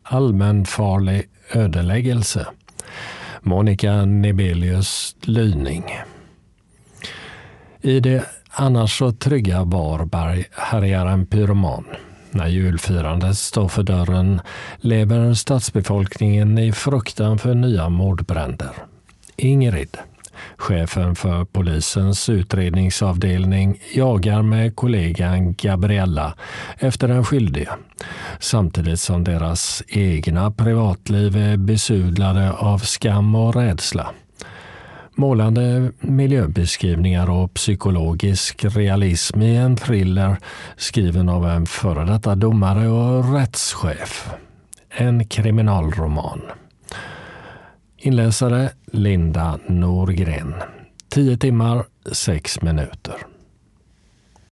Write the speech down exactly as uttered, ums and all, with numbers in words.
allmänfarlig ödeläggelse. Monica Nebelius Lyning. I det annars så trygga Varberg härjar en pyroman. När julfirandet står för dörren lever stadsbefolkningen i fruktan för nya mordbränder. Ingrid, chefen för polisens utredningsavdelning, jagar med kollegan Gabriella efter den skyldige, samtidigt som deras egna privatliv är besudlade av skam och rädsla. Målande miljöbeskrivningar och psykologisk realism i en thriller skriven av en före detta domare och rättschef. En kriminalroman. Inläsare Linda Norgren. tio timmar, sex minuter.